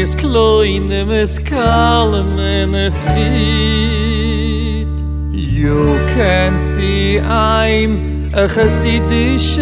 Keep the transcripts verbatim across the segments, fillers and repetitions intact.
is kleine miskalm in a fried. You can see I'm a Hasidish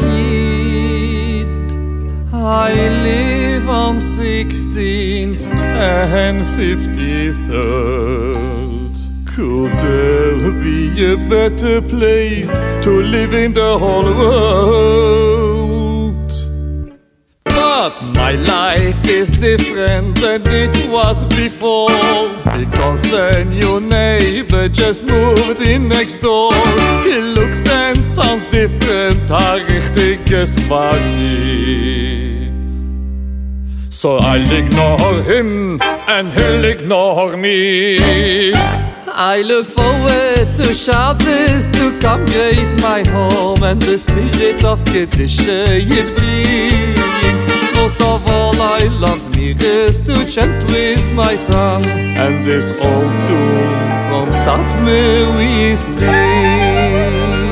Yid. I live on sixteenth and fifty-third. Could there be a better place to live in the whole world? But my life is different than it was before, because a new neighbor just moved in next door. He looks and sounds different, a richtiges Varni. So I'll ignore him and he'll ignore me. I look forward to Shabbos to come grace my home, and the spirit of Kedusha it brings. Most of all I love me is to chant with my son, and this old tune from Satmar we sing.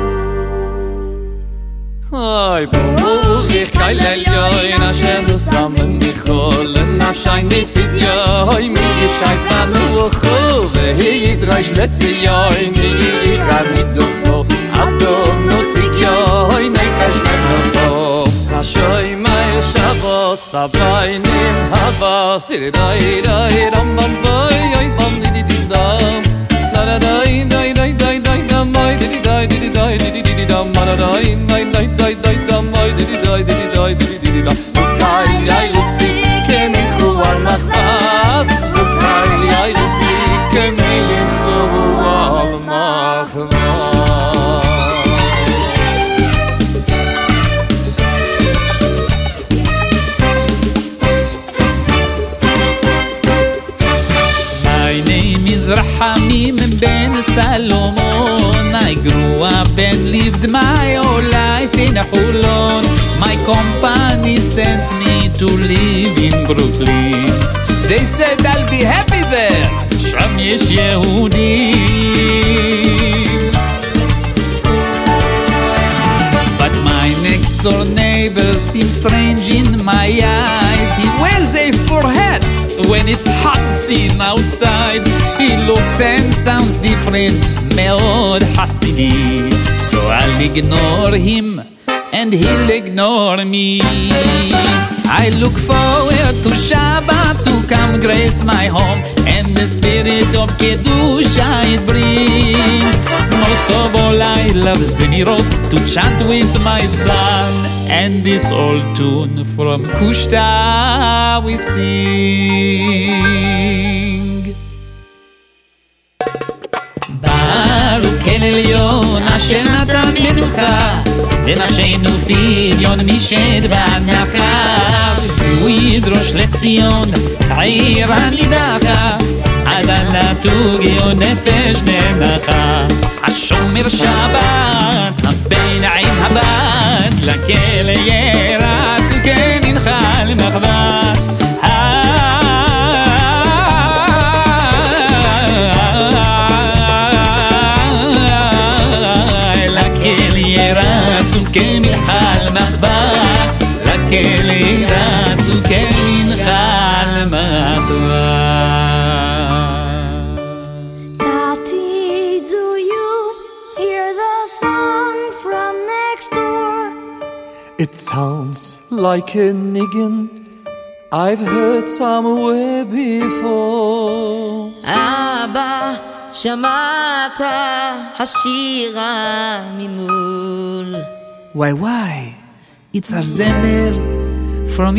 Ay, Baruch Keil Elyon Asher zusammen geholfen Nafshain Nefidyoy mi Yeshayt Banucho Vehi drei letzte Jahr ni Ran mit Ducho Adon Notigyoy Nefesh Nefecho Nashoy Mai Shabbos Sabay Nim Havas Tiridai Dai Ram Bam Bay Ay Bam Didi Dam Da Da Dai Dai Dai Dai Dai Dam Dai Didi Dai Didi Dai Didi Didi Dam Da Dai Dai Dai Dai Dai Dam Dai Didi Dai Didi Dai Didi Didi Dam Kai Yai Lutzi Kemin Chuar Machvas Kai Yai Lutzi Kemin Chuar Machvas. Rahamim ben Salomon. I grew up and lived my whole life in Holon. My company sent me to live in Brooklyn. They said I'll be happy there. Sham yesh Yehudim. But my next door neighbor seems strange in my eyes. He wears a fur hat when it's hot seen outside. He looks and sounds different, מאוד Hasidi. So I'll ignore him and he'll ignore me. I look forward to Shabbat to come grace my home, and the spirit of Kedusha it brings. Most of all I love Zemirot to chant with my son, and this old tune from Kushta we sing. Baruch Elyon Asher natan menucha ונשינו פדיון משד בנחר, הוא ידרוש לציון עיר הנידחה, עד הנתוגי ונפש נמחה. השומר שבת בין עין הבת לכלא ירץ וכמנחה למחבת. כמנחל מחבר, לכלא רצו כמנחל מחבר. Tati, do you hear the song from next door? It sounds like a niggin I've heard somewhere before. Abba, שמעת השירה ממול. Why, why? It's our Zemer from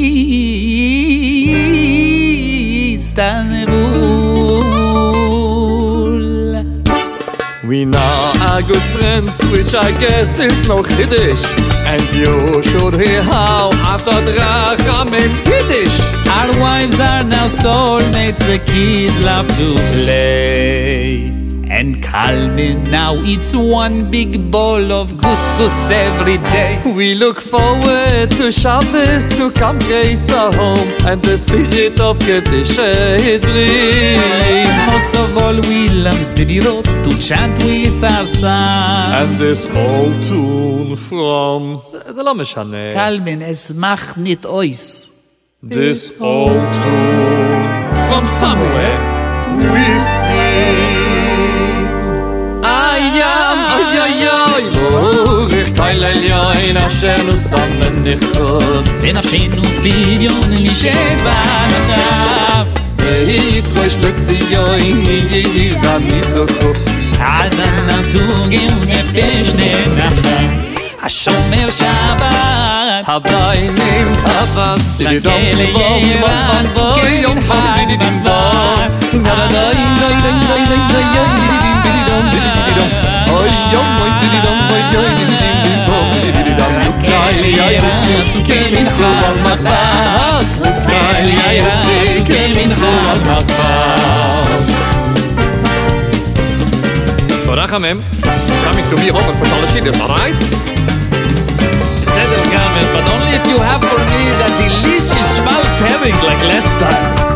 Istanbul. We now are good friends, which I guess is no Kiddush, and you should hear how after Dracham and Kiddush. Our wives are now soulmates, the kids love to play. And Kalmin now eats one big bowl of couscous every day. We look forward to Shabbos to come grace our home, and the spirit of Kedusha it brings. Most of all we love Zibirot to chant with our son. And this old tune from... זה לא משנה. Kalmin, es macht nicht ois. this old tune from somewhere we sing. Ay, am, ay, ay, ay, Borich Keil Elyoin Asher Nusamen Dichot ונפשנו פליליון משד וענב Vehitrosh Letziyoin Yiran Nidrocho עדן נטוגי ונפש ננחם השומר שבת Habainim Havas Tididom Vom Vom Vom Yom Hadidim Vom Nadadai Dai Dai Dai Dai Dai Dai Dididom Dididom Oy Yom Oy Dididom Oy Oy Dididom Vom Dididom Nukai Yayrutzi Kemin Chol Machvas Nukai Yayrutzi Kemin Chol Machvas So Rachamim, coming to me over for Shalashidus, alright? בסדר גמר, but only if you have for me that delicious schmaltz herring like last time.